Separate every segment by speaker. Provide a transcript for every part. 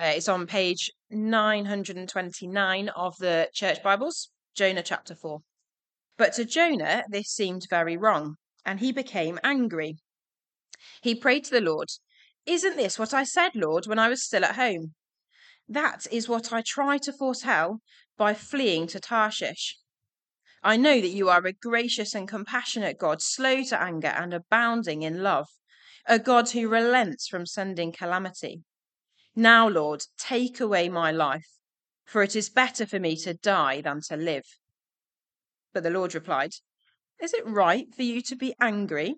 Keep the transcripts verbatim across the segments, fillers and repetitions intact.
Speaker 1: Uh, it's on page nine hundred twenty-nine of the Church Bibles, Jonah chapter four. But to Jonah, this seemed very wrong, and he became angry. He prayed to the Lord, "Isn't this what I said, Lord, when I was still at home? That is what I tried to foretell by fleeing to Tarshish. I know that you are a gracious and compassionate God, slow to anger and abounding in love, a God who relents from sending calamity. Now, Lord, take away my life, for it is better for me to die than to live." But the Lord replied, "Is it right for you to be angry?"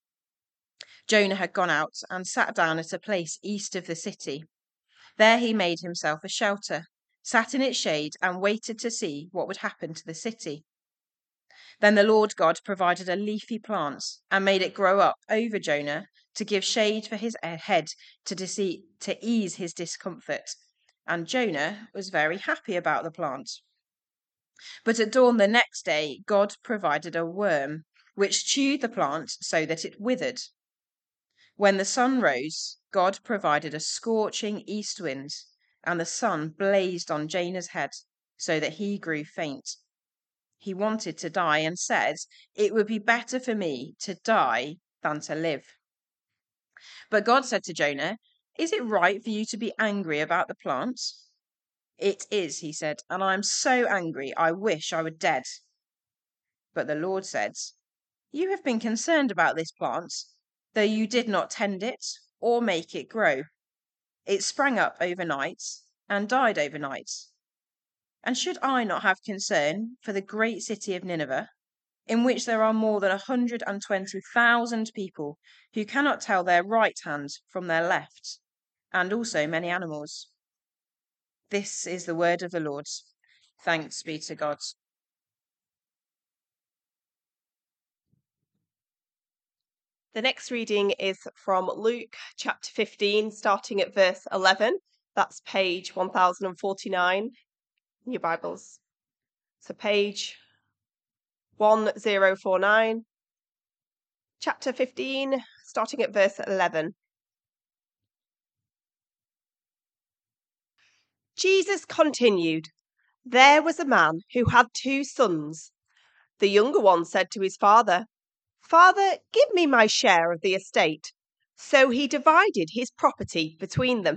Speaker 1: Jonah had gone out and sat down at a place east of the city. There he made himself a shelter, sat in its shade, and waited to see what would happen to the city. Then the Lord God provided a leafy plant and made it grow up over Jonah to give shade for his head to, dece- to ease his discomfort. And Jonah was very happy about the plant. But at dawn the next day, God provided a worm which chewed the plant so that it withered. When the sun rose, God provided a scorching east wind, and the sun blazed on Jonah's head so that he grew faint. He wanted to die and said, "It would be better for me to die than to live." But God said to Jonah, "Is it right for you to be angry about the plant?" "It is," he said, "and I am so angry, I wish I were dead." But the Lord said, "You have been concerned about this plant, though you did not tend it or make it grow. It sprang up overnight and died overnight. And should I not have concern for the great city of Nineveh, in which there are more than one hundred twenty thousand people who cannot tell their right hand from their left, and also many animals?" This is the word of the Lord. Thanks be to God.
Speaker 2: The next reading is from Luke chapter fifteen, starting at verse eleven. That's page one thousand forty-nine in your Bibles. So page one thousand forty-nine, chapter fifteen, starting at verse eleven. Jesus continued, "There was a man who had two sons. The younger one said to his father, 'Father, give me my share of the estate.' So he divided his property between them.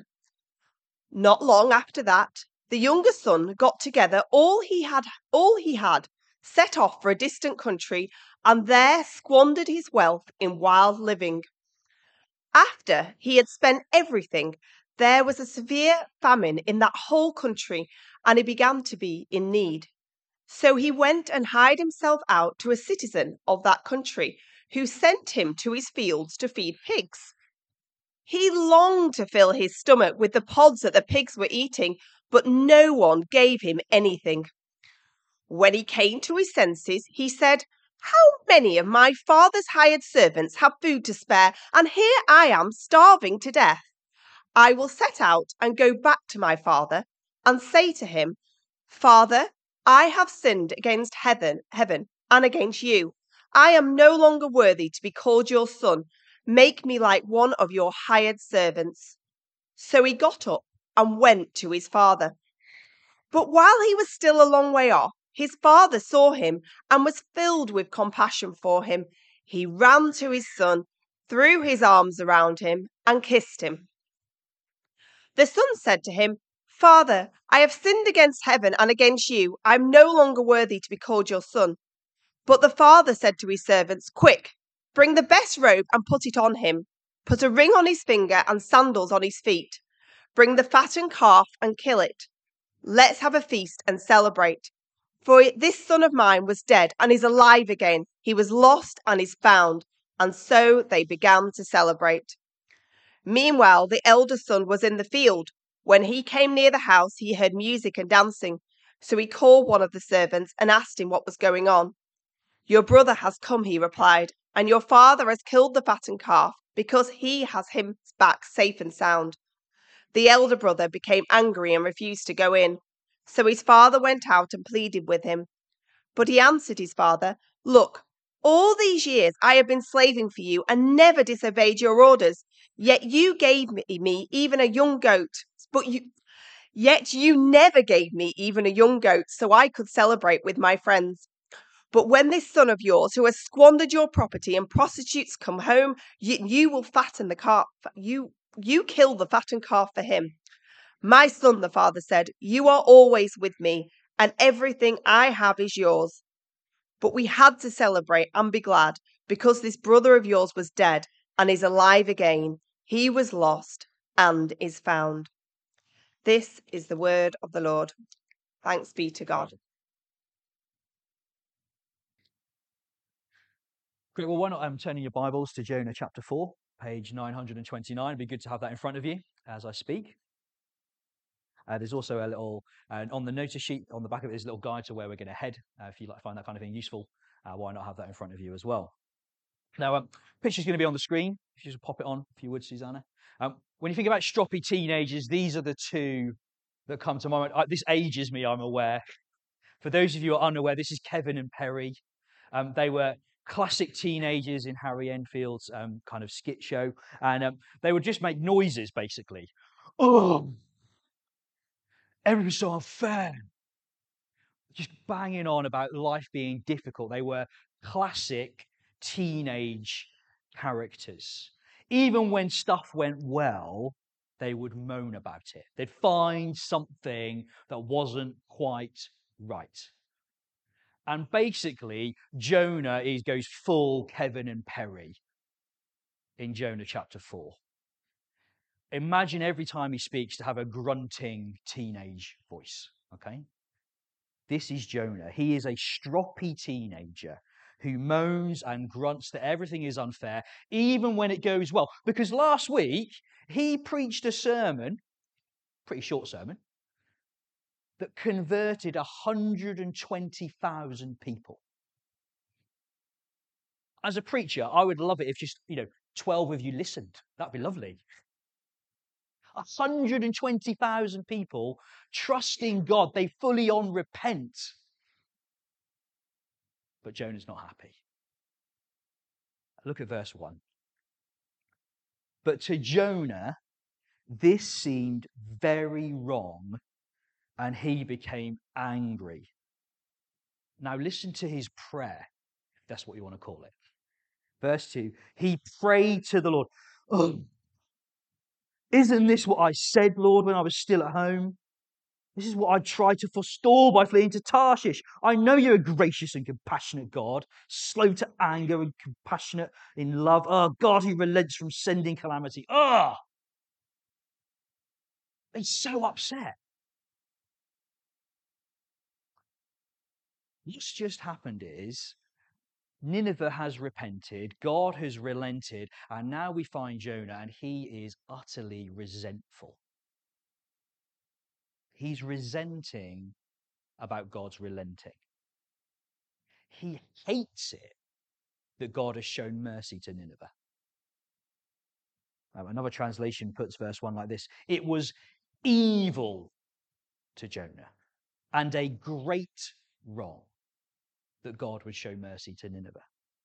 Speaker 2: Not long after that, the younger son got together all he had, all he had, set off for a distant country, and there squandered his wealth in wild living. After he had spent everything, there was a severe famine in that whole country, and he began to be in need. So he went and hired himself out to a citizen of that country, who sent him to his fields to feed pigs. He longed to fill his stomach with the pods that the pigs were eating, but no one gave him anything. When he came to his senses, he said, 'How many of my father's hired servants have food to spare, and here I am starving to death? I will set out and go back to my father and say to him, Father, I have sinned against heaven, heaven and against you. I am no longer worthy to be called your son. Make me like one of your hired servants.' So he got up and went to his father. But while he was still a long way off, his father saw him and was filled with compassion for him. He ran to his son, threw his arms around him, and kissed him. The son said to him, 'Father, I have sinned against heaven and against you. I am no longer worthy to be called your son.' But the father said to his servants, 'Quick, bring the best robe and put it on him. Put a ring on his finger and sandals on his feet. Bring the fattened calf and kill it. Let's have a feast and celebrate. For this son of mine was dead and is alive again. He was lost and is found.' And so they began to celebrate. Meanwhile, the elder son was in the field. When he came near the house, he heard music and dancing. So he called one of the servants and asked him what was going on. 'Your brother has come,' he replied, 'and your father has killed the fattened calf because he has him back safe and sound.' The elder brother became angry and refused to go in. So his father went out and pleaded with him. But he answered his father, 'Look, all these years I have been slaving for you and never disobeyed your orders. Yet you gave me even a young goat But you, yet you never gave me even a young goat so I could celebrate with my friends. But when this son of yours, who has squandered your property and prostitutes, come home, you, you will fatten the calf. You, you kill the fattened calf for him. My son, the father said, you are always with me, and everything I have is yours. But we had to celebrate and be glad because this brother of yours was dead and is alive again. He was lost and is found. This is the word of the Lord. Thanks be to God.
Speaker 3: Great. Well, why not um, turning your Bibles to Jonah chapter four, page nine hundred twenty-nine. It'd be good to have that in front of you as I speak. Uh, there's also a little, uh, on the notice sheet on the back of it, there's a little guide to where we're going to head. Uh, if you like find that kind of thing useful, uh, why not have that in front of you as well? Now, um, picture's going to be on the screen. If you just pop it on, if you would, Susanna. Um, when you think about stroppy teenagers, these are the two that come to mind. Uh, this ages me, I'm aware. For those of you who are unaware, this is Kevin and Perry. Um, they were classic teenagers in Harry Enfield's um, kind of skit show, and um, they would just make noises, basically. Oh, everything's so unfair. Just banging on about life being difficult. They were classic teenage characters. Even when stuff went well, they would moan about it. They'd find something that wasn't quite right. And basically, Jonah is, goes full Kevin and Perry in Jonah chapter four. Imagine every time he speaks to have a grunting teenage voice, okay? This is Jonah. He is a stroppy teenager who moans and grunts that everything is unfair, even when it goes well. Because last week, he preached a sermon, pretty short sermon, that converted one hundred twenty thousand people. As a preacher, I would love it if just, you know, twelve of you listened. That'd be lovely. one hundred twenty thousand people trusting God. They fully on repent. But Jonah's not happy. Look at verse one. But to Jonah, this seemed very wrong, and he became angry. Now listen to his prayer, if that's what you want to call it. Verse two, he prayed to the Lord. Oh, isn't this what I said, Lord, when I was still at home? This is what I tried to forestall by fleeing to Tarshish. I know you're a gracious and compassionate God, slow to anger and compassionate in love. Oh, God who relents from sending calamity. Oh, he's so upset. What's just happened is Nineveh has repented, God has relented, and now we find Jonah, and he is utterly resentful. He's resenting about God's relenting. He hates it that God has shown mercy to Nineveh. Um, another translation puts verse one like this: it was evil to Jonah and a great wrong that God would show mercy to Nineveh.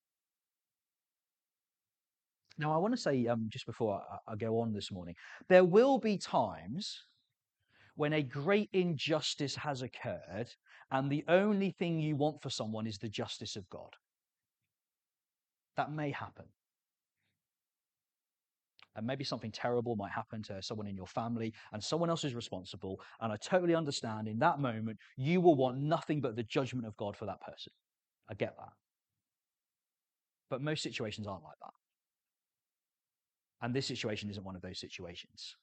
Speaker 3: Now, I want to say, um, just before I, I go on this morning, there will be times when a great injustice has occurred and the only thing you want for someone is the justice of God. That may happen. And maybe something terrible might happen to someone in your family and someone else is responsible. And I totally understand in that moment, you will want nothing but the judgment of God for that person. I get that. But most situations aren't like that. And this situation isn't one of those situations.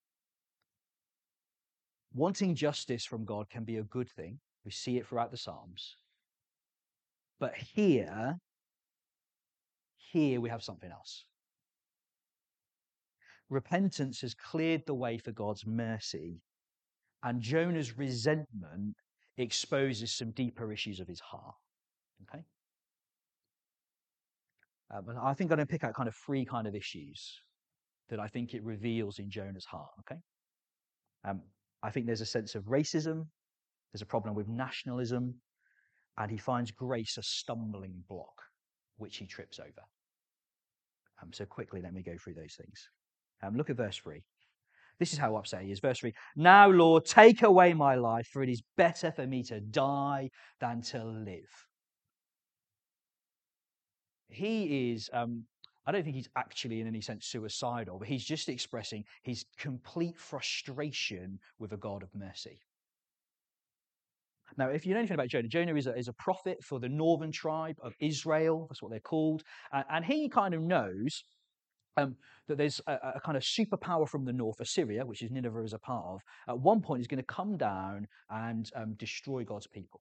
Speaker 3: Wanting justice from God can be a good thing. We see it throughout the Psalms. But here, here we have something else. Repentance has cleared the way for God's mercy, and Jonah's resentment exposes some deeper issues of his heart. Okay? Um, and I think I'm going to pick out kind of three kind of issues that I think it reveals in Jonah's heart. Okay? Um, I think there's a sense of racism, there's a problem with nationalism, and he finds grace a stumbling block, which he trips over. Um, so quickly, let me go through those things. Um, look at verse three. This is how upset he is. Verse three. Now, Lord, take away my life, for it is better for me to die than to live. He is, um, I don't think he's actually in any sense suicidal, but he's just expressing his complete frustration with a God of mercy. Now, if you know anything about Jonah, Jonah is a, is a prophet for the northern tribe of Israel. That's what they're called. And, and he kind of knows um, that there's a, a kind of superpower from the north, Assyria, which is Nineveh is a part of, at one point is going to come down and um, destroy God's people.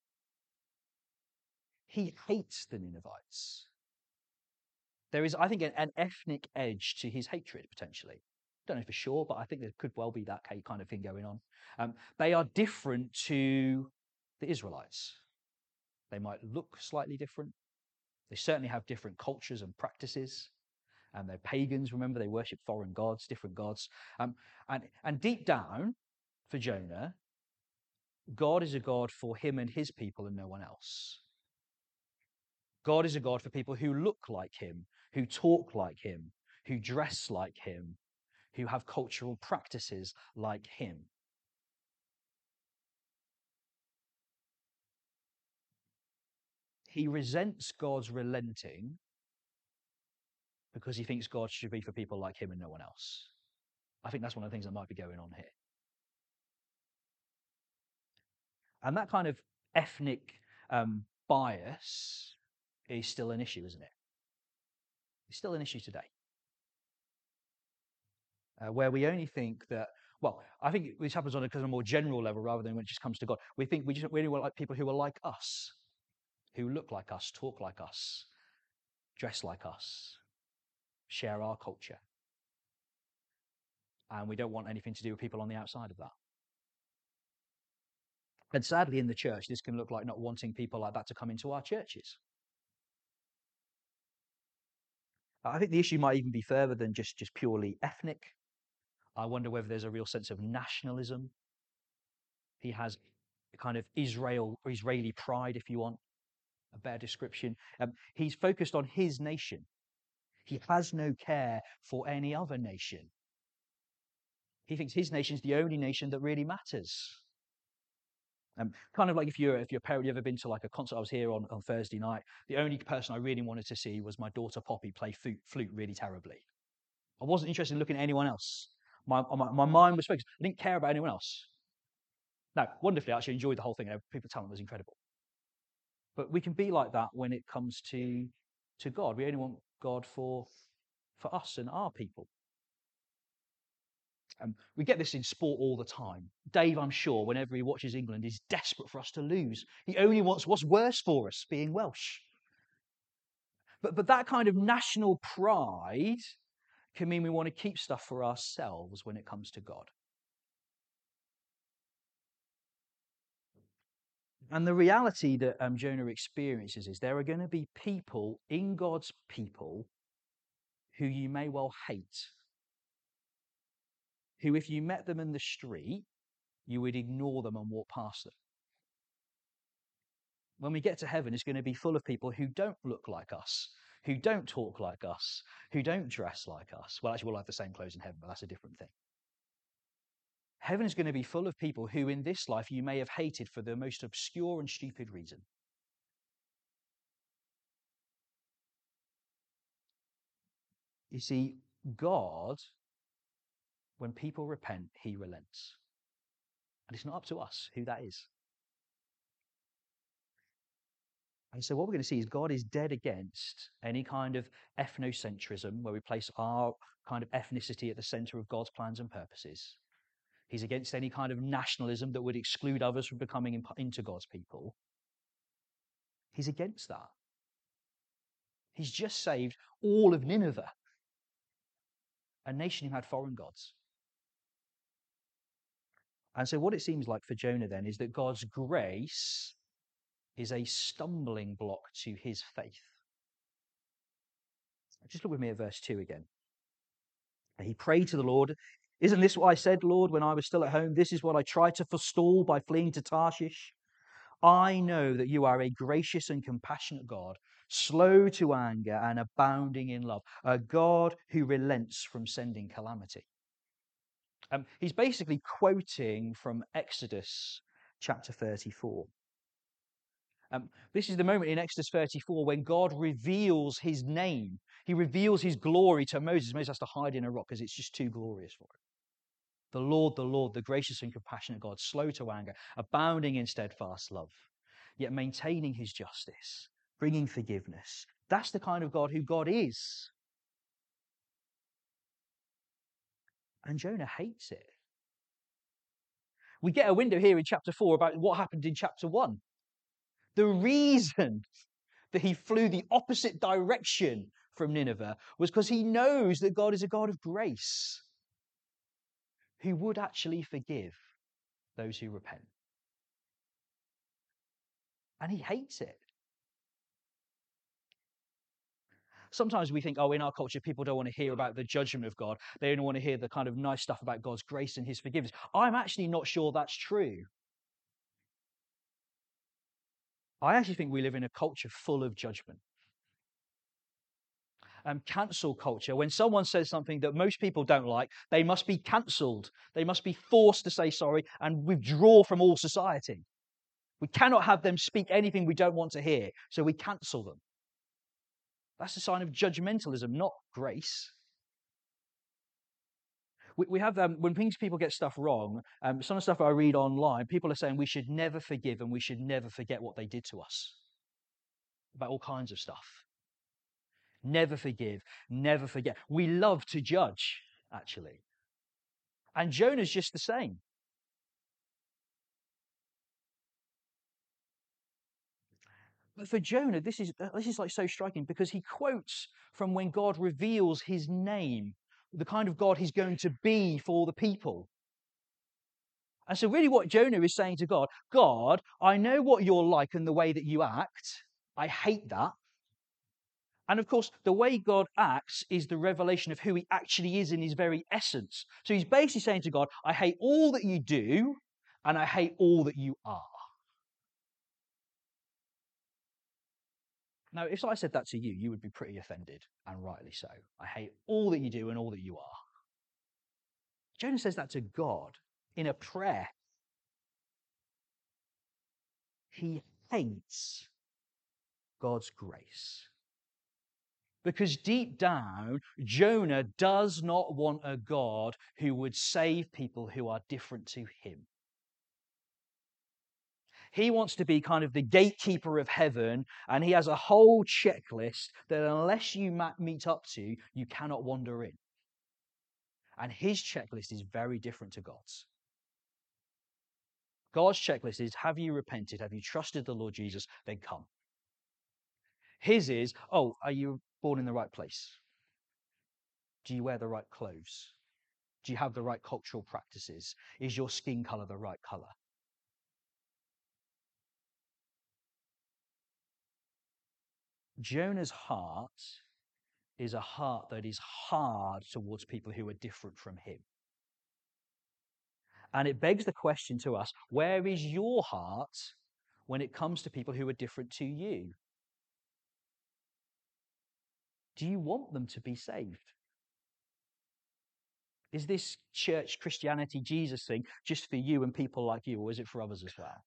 Speaker 3: He hates the Ninevites. There is, I think, an, an ethnic edge to his hatred, potentially. Don't know for sure, but I think there could well be that kind of thing going on. Um, they are different to the Israelites. They might look slightly different. They certainly have different cultures and practices. And they're pagans, remember, they worship foreign gods, different gods. Um, and, and deep down, for Jonah, God is a God for him and his people and no one else. God is a God for people who look like him, who talk like him, who dress like him, who have cultural practices like him. He resents God's relenting because he thinks God should be for people like him and no one else. I think that's one of the things that might be going on here. And that kind of ethnic um, bias is still an issue, isn't it? It's still an issue today. Uh, where we only think that, well, I think this happens on a kind of more general level rather than when it just comes to God. We think we just really want like people who are like us, who look like us, talk like us, dress like us, share our culture. And we don't want anything to do with people on the outside of that. And sadly, in the church, this can look like not wanting people like that to come into our churches. I think the issue might even be further than just, just purely ethnic. I wonder whether there's a real sense of nationalism. He has a kind of Israel, or Israeli pride, if you want a better description. Um, he's focused on his nation. He has no care for any other nation. He thinks his nation's the only nation that really matters. Um, kind of like if you're if you're a parent, you ever been to like a concert? I was here on, on Thursday night. The only person I really wanted to see was my daughter Poppy play flute, flute really terribly. I wasn't interested in looking at anyone else. My, my, my mind was focused. I didn't care about anyone else. Now, wonderfully, I actually enjoyed the whole thing. People's talent was incredible. But we can be like that when it comes to, to God. We only want God for, for us and our people. Um, we get this in sport all the time. Dave, I'm sure, whenever he watches England, is desperate for us to lose. He only wants what's worse for us, being Welsh. But, but that kind of national pride can mean we want to keep stuff for ourselves when it comes to God. And the reality that um, Jonah experiences is there are going to be people in God's people who you may well hate, who if you met them in the street, you would ignore them and walk past them. When we get to heaven, it's going to be full of people who don't look like us, who don't talk like us, who don't dress like us. Well, actually, we'll have the same clothes in heaven, but that's a different thing. Heaven is going to be full of people who in this life you may have hated for the most obscure and stupid reason. You see, God, when people repent, he relents. And it's not up to us who that is. And so what we're going to see is God is dead against any kind of ethnocentrism where we place our kind of ethnicity at the center of God's plans and purposes. He's against any kind of nationalism that would exclude others from becoming into God's people. He's against that. He's just saved all of Nineveh, a nation who had foreign gods. And so what it seems like for Jonah then is that God's grace is a stumbling block to his faith. Just look with me at verse two again. He prayed to the Lord. Isn't this what I said, Lord, when I was still at home? This is what I tried to forestall by fleeing to Tarshish. I know that you are a gracious and compassionate God, slow to anger and abounding in love, a God who relents from sending calamity. Um, he's basically quoting from Exodus chapter thirty-four. Um, this is the moment in Exodus thirty-four when God reveals his name. He reveals his glory to Moses. Moses has to hide in a rock because it's just too glorious for him. The Lord, the Lord, the gracious and compassionate God, slow to anger, abounding in steadfast love, yet maintaining his justice, bringing forgiveness. That's the kind of God who God is. And Jonah hates it. We get a window here in chapter four about what happened in chapter one. The reason that he flew the opposite direction from Nineveh was because he knows that God is a God of grace who would actually forgive those who repent. And he hates it. Sometimes we think, oh, in our culture, people don't want to hear about the judgment of God. They only want to hear the kind of nice stuff about God's grace and his forgiveness. I'm actually not sure that's true. I actually think we live in a culture full of judgment. Um, cancel culture. When someone says something that most people don't like, they must be cancelled. They must be forced to say sorry and withdraw from all society. We cannot have them speak anything we don't want to hear, so we cancel them. That's a sign of judgmentalism, not grace. We, we have, um, when things people get stuff wrong, um, some of the stuff I read online, people are saying we should never forgive and we should never forget what they did to us. About all kinds of stuff. Never forgive, never forget. We love to judge, actually. And Jonah's just the same. But for Jonah, this is, this is like so striking because he quotes from when God reveals his name, the kind of God he's going to be for the people. And so really what Jonah is saying to God, God, I know what you're like and the way that you act. I hate that. And of course, the way God acts is the revelation of who he actually is in his very essence. So he's basically saying to God, I hate all that you do and I hate all that you are. Now, if I said that to you, you would be pretty offended, and rightly so. I hate all that you do and all that you are. Jonah says that to God in a prayer. He hates God's grace. Because deep down, Jonah does not want a God who would save people who are different to him. He wants to be kind of the gatekeeper of heaven, and he has a whole checklist that unless you meet up to, you cannot wander in. And his checklist is very different to God's. God's checklist is, have you repented? Have you trusted the Lord Jesus? Then come. His is, oh, are you born in the right place? Do you wear the right clothes? Do you have the right cultural practices? Is your skin color the right color? Jonah's heart is a heart that is hard towards people who are different from him. And it begs the question to us, where is your heart when it comes to people who are different to you? Do you want them to be saved? Is this church Christianity Jesus thing just for you and people like you, or is it for others as well?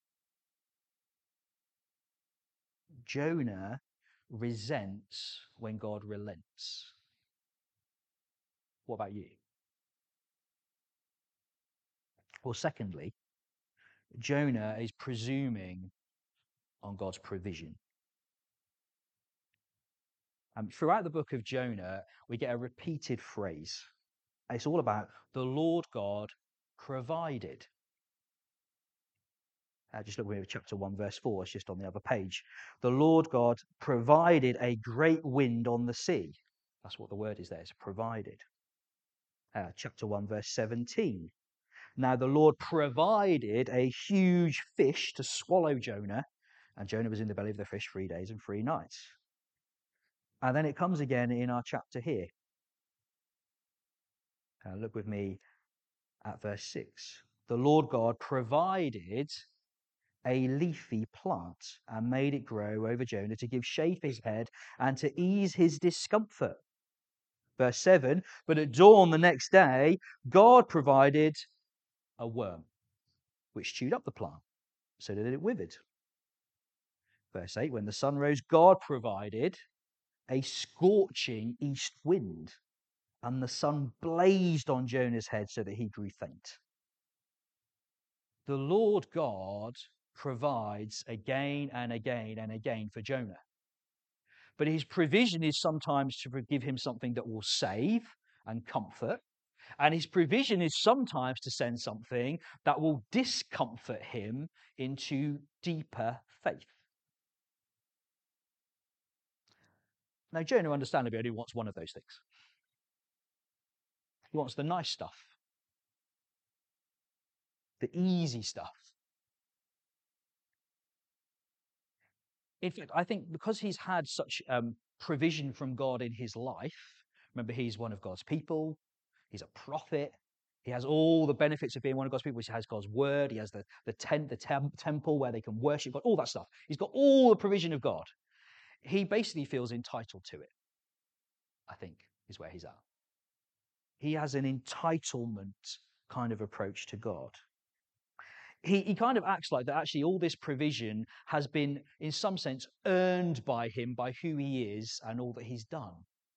Speaker 3: Jonah resents when God relents. What about you? Well, secondly, Jonah is presuming on God's provision. Um, throughout the book of Jonah, we get a repeated phrase. It's all about the Lord God provided. Uh, just look at chapter one, verse four. It's just on the other page. The Lord God provided a great wind on the sea. That's what the word is there. It's provided. Uh, chapter one, verse seventeen. Now the Lord provided a huge fish to swallow Jonah, and Jonah was in the belly of the fish three days and three nights. And then it comes again in our chapter here. Uh, look with me at verse six. The Lord God provided a leafy plant and made it grow over Jonah to give shade for his head and to ease his discomfort. Verse seven, but at dawn the next day, God provided a worm, which chewed up the plant, so that it withered. Verse eight, when the sun rose, God provided a scorching east wind, and the sun blazed on Jonah's head so that he grew faint. The Lord God provides again and again and again for Jonah. But his provision is sometimes to give him something that will save and comfort. And his provision is sometimes to send something that will discomfort him into deeper faith. Now, Jonah, understandably, only wants one of those things. He wants the nice stuff, the easy stuff. In fact, I think because he's had such um, provision from God in his life, remember, he's one of God's people, he's a prophet, he has all the benefits of being one of God's people. He has God's word, he has the, the tent, the tem- temple where they can worship God, all that stuff. He's got all the provision of God. He basically feels entitled to it, I think, is where he's at. He has an entitlement kind of approach to God. He, he kind of acts like that actually all this provision has been, in some sense, earned by him, by who he is and all that he's done.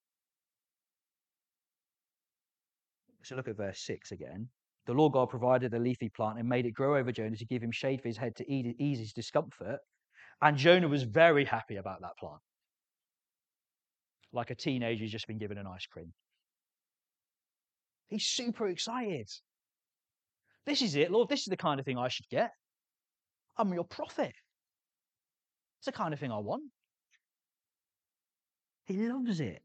Speaker 3: So look at verse six again. The Lord God provided a leafy plant and made it grow over Jonah to give him shade for his head to ease his discomfort. And Jonah was very happy about that plant. Like a teenager who's just been given an ice cream. He's super excited. This is it, Lord. This is the kind of thing I should get. I'm your prophet. It's the kind of thing I want. He loves it.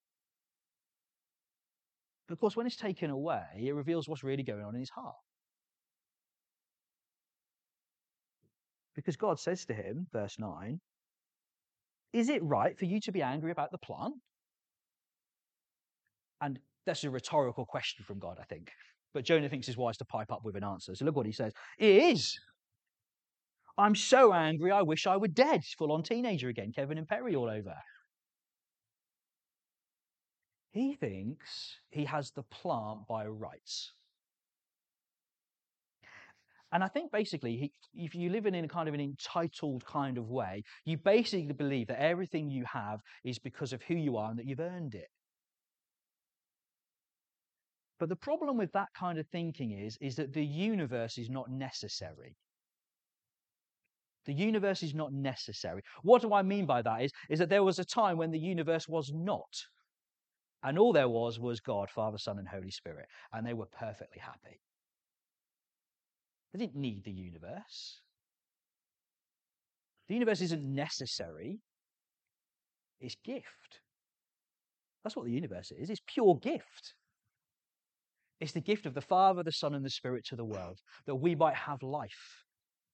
Speaker 3: But of course, when it's taken away, it reveals what's really going on in his heart. Because God says to him, verse nine, is it right for you to be angry about the plant? And that's a rhetorical question from God, I think. But Jonah thinks it's wise to pipe up with an answer. So look what he says. It is. I'm so angry, I wish I were dead. Full on teenager again, Kevin and Perry all over. He thinks he has the plant by rights. And I think basically, he, if you live in a kind of an entitled kind of way, you basically believe that everything you have is because of who you are and that you've earned it. But the problem with that kind of thinking is, is that the universe is not necessary. The universe is not necessary. What do I mean by that is, is that there was a time when the universe was not. And all there was was God, Father, Son, and Holy Spirit. And they were perfectly happy. They didn't need the universe. The universe isn't necessary. It's gift. That's what the universe is. It's pure gift. It's the gift of the Father, the Son, and the Spirit to the world, that we might have life.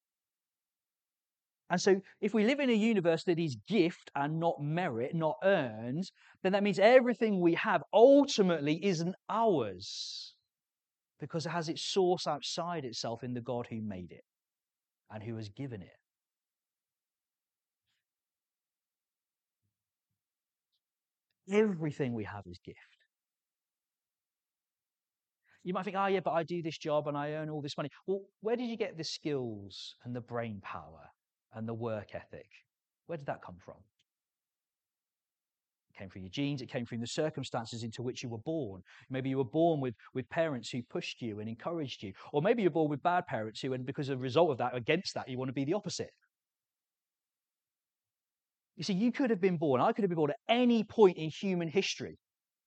Speaker 3: And so if we live in a universe that is gift and not merit, not earned, then that means everything we have ultimately isn't ours, because it has its source outside itself in the God who made it and who has given it. Everything we have is gift. You might think, oh yeah, but I do this job and I earn all this money. Well, where did you get the skills and the brain power and the work ethic? Where did that come from? It came from your genes. It came from the circumstances into which you were born. Maybe you were born with, with parents who pushed you and encouraged you. Or maybe you're born with bad parents who, and because of the result of that, against that, you want to be the opposite. You see, you could have been born, I could have been born at any point in human history.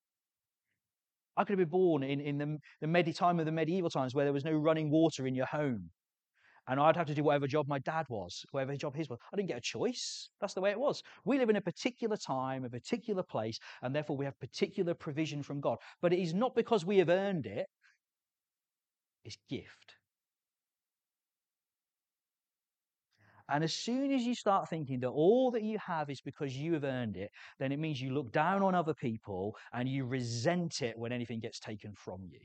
Speaker 3: I could have been born in, in the, the medi- time of the medieval times where there was no running water in your home. And I'd have to do whatever job my dad was, whatever job his was. I didn't get a choice. That's the way it was. We live in a particular time, a particular place, and therefore we have particular provision from God. But it is not because we have earned it. It's gift. And as soon as you start thinking that all that you have is because you have earned it, then it means you look down on other people and you resent it when anything gets taken from you.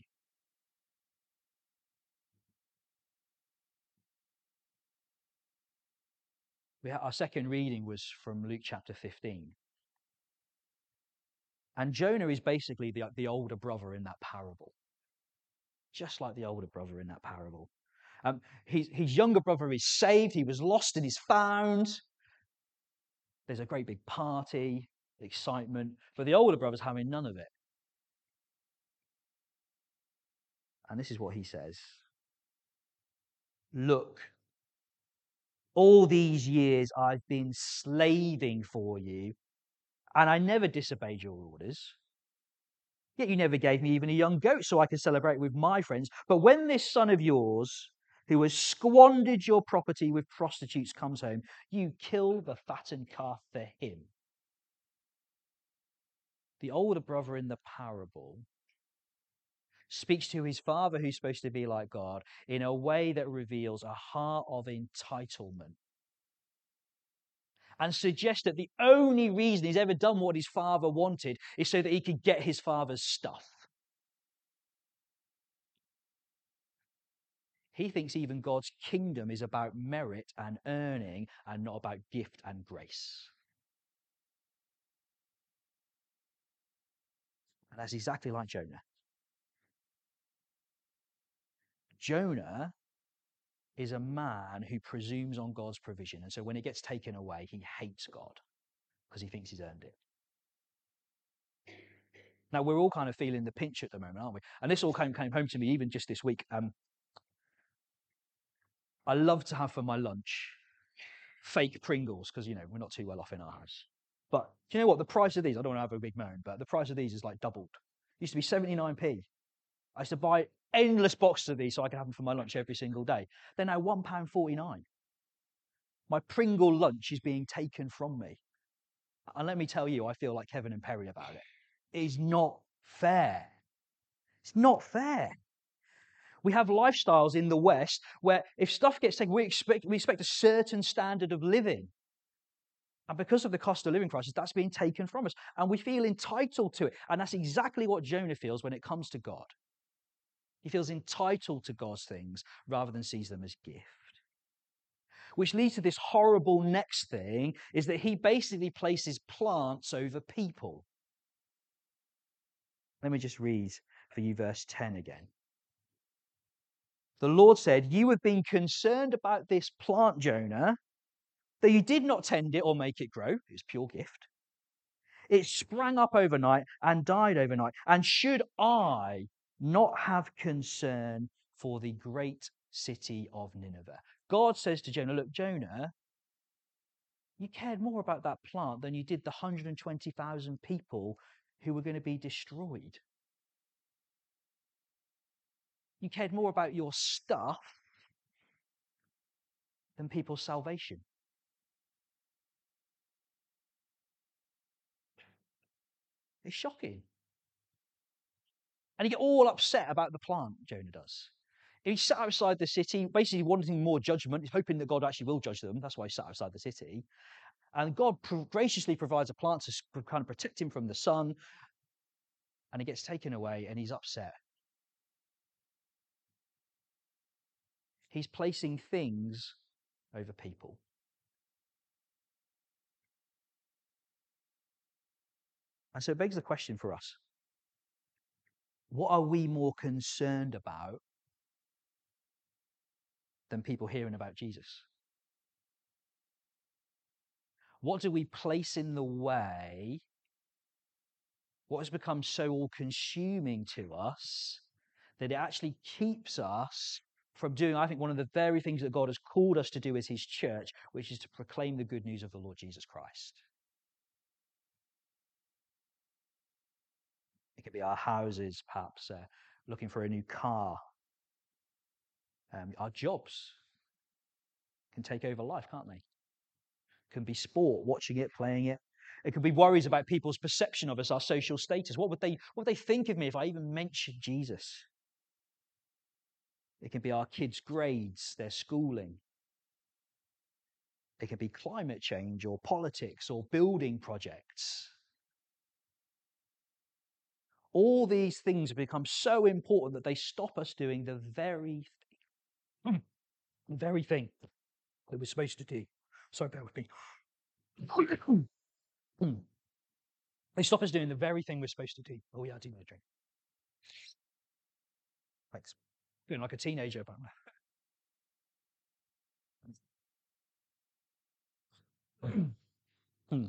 Speaker 3: We ha- our second reading was from Luke chapter fifteen. And Jonah is basically the, the older brother in that parable. Just like the older brother in that parable. Um, his, his younger brother is saved. He was lost and he's found. There's a great big party, excitement. But the older brother's having none of it. And this is what he says. Look, all these years I've been slaving for you, and I never disobeyed your orders. Yet you never gave me even a young goat so I could celebrate with my friends. But when this son of yours, who has squandered your property with prostitutes, comes home, you kill the fattened calf for him. The older brother in the parable speaks to his father, who's supposed to be like God, in a way that reveals a heart of entitlement. And suggests that the only reason he's ever done what his father wanted is so that he could get his father's stuff. He thinks even God's kingdom is about merit and earning and not about gift and grace. And that's exactly like Jonah. Jonah is a man who presumes on God's provision. And so when it gets taken away, he hates God because he thinks he's earned it. Now, we're all kind of feeling the pinch at the moment, aren't we? And this all came, came home to me even just this week. Um, I love to have for my lunch fake Pringles because, you know, we're not too well off in our house. But do you know what? The price of these, I don't want to have a big moan, but the price of these is like doubled. It used to be seventy-nine p. I used to buy endless boxes of these so I could have them for my lunch every single day. They're now one pound forty-nine. My Pringle lunch is being taken from me. And let me tell you, I feel like Kevin and Perry about it. It is not fair. It's not fair. We have lifestyles in the West where if stuff gets taken, we expect, we expect a certain standard of living. And because of the cost of living crisis, that's being taken from us. And we feel entitled to it. And that's exactly what Jonah feels when it comes to God. He feels entitled to God's things rather than sees them as gift. Which leads to this horrible next thing, is that he basically places plants over people. Let me just read for you verse ten again. The Lord said, you have been concerned about this plant, Jonah, though you did not tend it or make it grow. It's pure gift. It sprang up overnight and died overnight. And should I not have concern for the great city of Nineveh? God says to Jonah, look, Jonah, you cared more about that plant than you did the one hundred twenty thousand people who were going to be destroyed. You cared more about your stuff than people's salvation. It's shocking. And you get all upset about the plant, Jonah does. He sat outside the city, basically wanting more judgment. He's hoping that God actually will judge them. That's why he sat outside the city. And God graciously provides a plant to kind of protect him from the sun. And it gets taken away and he's upset. He's placing things over people. And so it begs the question for us. What are we more concerned about than people hearing about Jesus? What do we place in the way? What has become so all-consuming to us that it actually keeps us from doing, I think, one of the very things that God has called us to do as his church, which is to proclaim the good news of the Lord Jesus Christ. It could be our houses, perhaps, uh, looking for a new car. Um, our jobs can take over life, can't they? It can be sport, watching it, playing it. It could be worries about people's perception of us, our social status. What would they, what would they think of me if I even mentioned Jesus? It can be our kids' grades, their schooling. It could be climate change or politics or building projects. All these things have become so important that they stop us doing the very thing, the very thing that we're supposed to do. Sorry, bear with me. They stop us doing the very thing we're supposed to do. Oh, yeah, I do need a drink. Thanks. Feeling like a teenager, apparently. Hmm.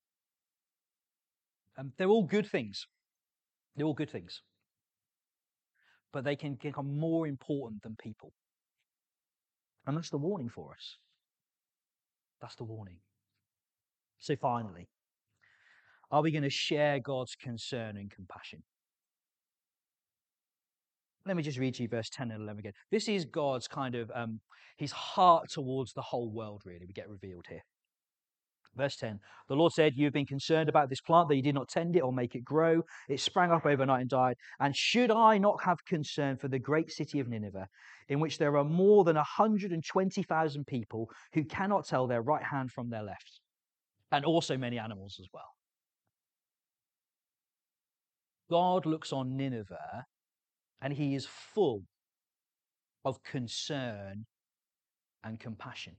Speaker 3: Um, they're all good things. They're all good things. But they can become more important than people. And that's the warning for us. That's the warning. So finally, are we going to share God's concern and compassion? Let me just read to you verse ten and eleven again. This is God's kind of, um, his heart towards the whole world, really, we get revealed here. Verse ten, the Lord said, you have been concerned about this plant, that you did not tend it or make it grow. It sprang up overnight and died. And should I not have concern for the great city of Nineveh, in which there are more than one hundred twenty thousand people who cannot tell their right hand from their left, and also many animals as well? God looks on Nineveh, and he is full of concern and compassion.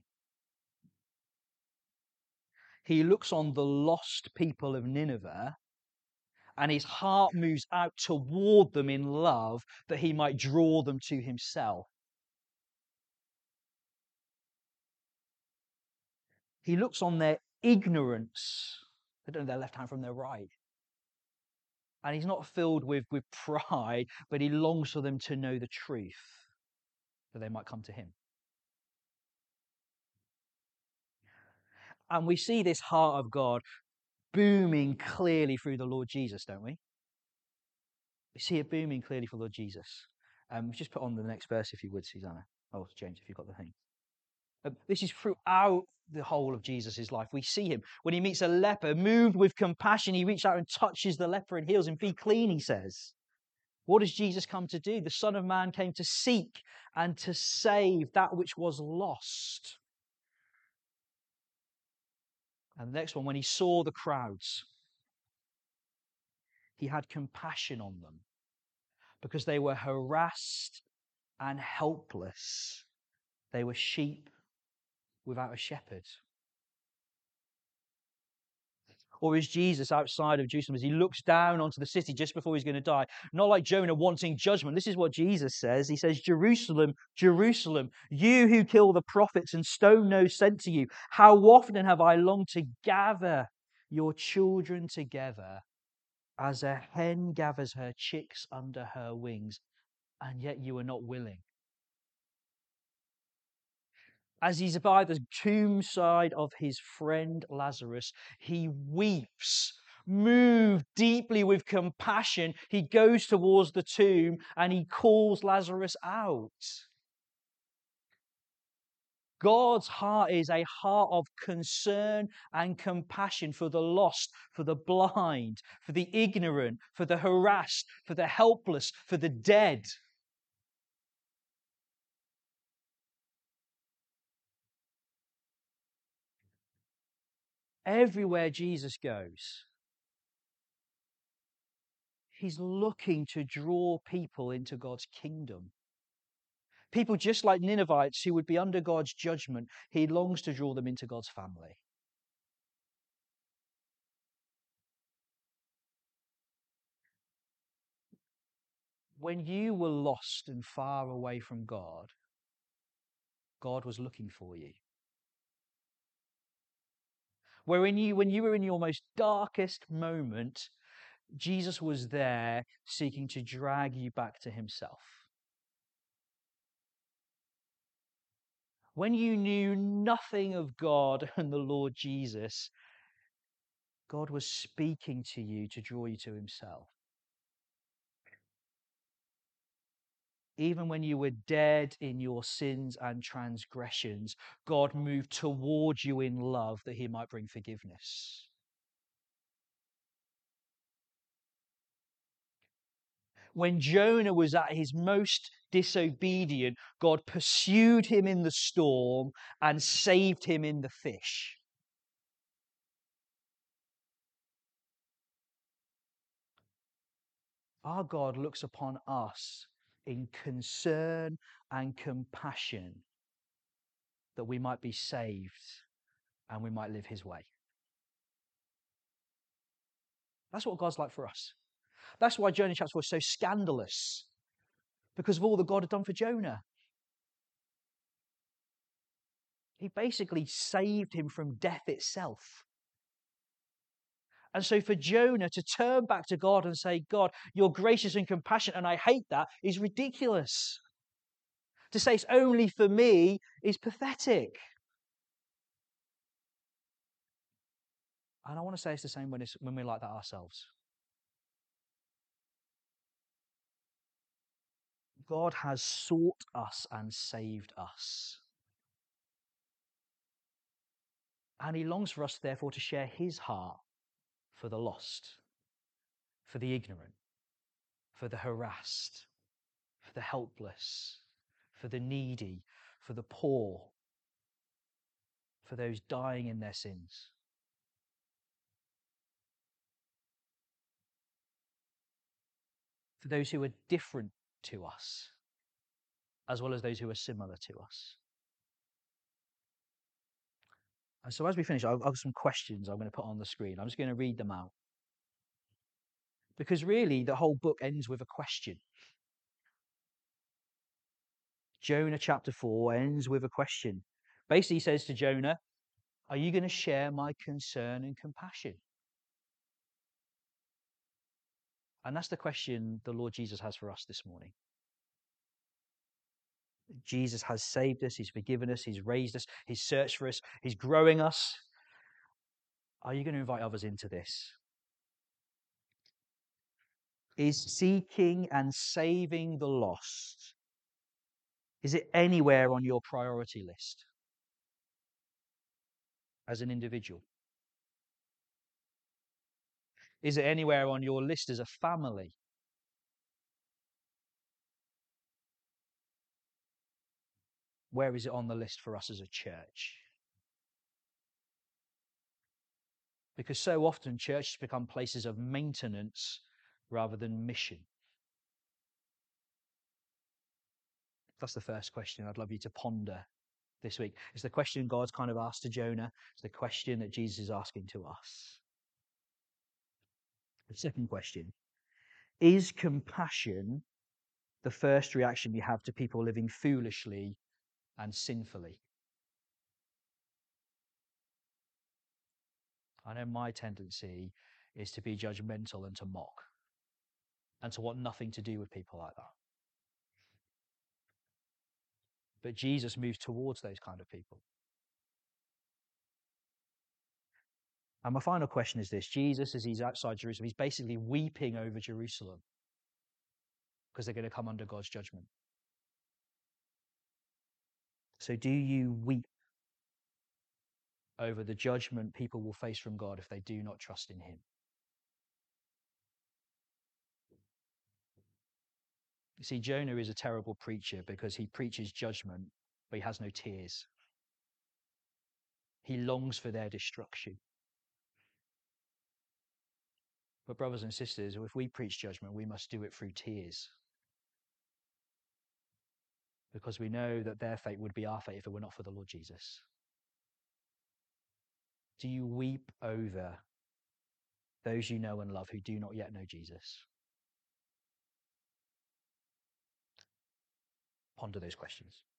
Speaker 3: He looks on the lost people of Nineveh, and his heart moves out toward them in love that he might draw them to himself. He looks on their ignorance. They don't know their left hand from their right. And he's not filled with, with pride, but he longs for them to know the truth, that they might come to him. And we see this heart of God booming clearly through the Lord Jesus, don't we? We see it booming clearly for Lord Jesus. Um, just put on the next verse if you would, Susanna. Oh, James, if you've got the thing. Uh, this is throughout the whole of Jesus' life. We see him when he meets a leper, moved with compassion, he reaches out and touches the leper and heals him. Be clean, he says. What does Jesus come to do? The Son of Man came to seek and to save that which was lost. And the next one, when he saw the crowds, he had compassion on them because they were harassed and helpless. They were sheep without a shepherd. Or is Jesus outside of Jerusalem as he looks down onto the city just before he's going to die? Not like Jonah wanting judgment. This is what Jesus says. He says, Jerusalem, Jerusalem, you who kill the prophets and stone those sent to you, how often have I longed to gather your children together as a hen gathers her chicks under her wings, and yet you are not willing. As he's by the tomb side of his friend Lazarus, he weeps, moved deeply with compassion. He goes towards the tomb and he calls Lazarus out. God's heart is a heart of concern and compassion for the lost, for the blind, for the ignorant, for the harassed, for the helpless, for the dead. Everywhere Jesus goes, he's looking to draw people into God's kingdom. People just like Ninevites who would be under God's judgment, he longs to draw them into God's family. When you were lost and far away from God, God was looking for you. Wherein you, when you were in your most darkest moment, Jesus was there seeking to drag you back to himself. When you knew nothing of God and the Lord Jesus, God was speaking to you to draw you to himself. Even when you were dead in your sins and transgressions, God moved towards you in love that he might bring forgiveness. When Jonah was at his most disobedient, God pursued him in the storm and saved him in the fish. Our God looks upon us in concern and compassion that we might be saved and we might live his way. That's what God's like for us. That's why Jonah chapter four is so scandalous, because of all that God had done for Jonah. He basically saved him from death itself. And so for Jonah to turn back to God and say, God, you're gracious and compassionate, and I hate that, is ridiculous. To say it's only for me is pathetic. And I want to say it's the same when, it's, when we're like that ourselves. God has sought us and saved us. And he longs for us, therefore, to share his heart for the lost, for the ignorant, for the harassed, for the helpless, for the needy, for the poor, for those dying in their sins. For those who are different to us, as well as those who are similar to us. And so as we finish, I've got some questions I'm going to put on the screen. I'm just going to read them out. Because really, the whole book ends with a question. Jonah chapter four ends with a question. Basically, he says to Jonah, are you going to share my concern and compassion? And that's the question the Lord Jesus has for us this morning. Jesus has saved us, he's forgiven us, he's raised us, he's searched for us, he's growing us. Are you going to invite others into this? Is seeking and saving the lost, is it anywhere on your priority list as an individual? Is it anywhere on your list as a family? Where is it on the list for us as a church? Because so often churches become places of maintenance rather than mission. That's the first question I'd love you to ponder this week. It's the question God's kind of asked to Jonah. It's the question that Jesus is asking to us. The second question, is compassion the first reaction we have to people living foolishly and sinfully? I know my tendency is to be judgmental and to mock and to want nothing to do with people like that. But Jesus moves towards those kind of people. And my final question is this. Jesus, as he's outside Jerusalem, he's basically weeping over Jerusalem because they're going to come under God's judgment. So do you weep over the judgment people will face from God if they do not trust in him? You see, Jonah is a terrible preacher because he preaches judgment, but he has no tears. He longs for their destruction. But brothers and sisters, if we preach judgment, we must do it through tears. Because we know that their fate would be our fate if it were not for the Lord Jesus. Do you weep over those you know and love who do not yet know Jesus? Ponder those questions.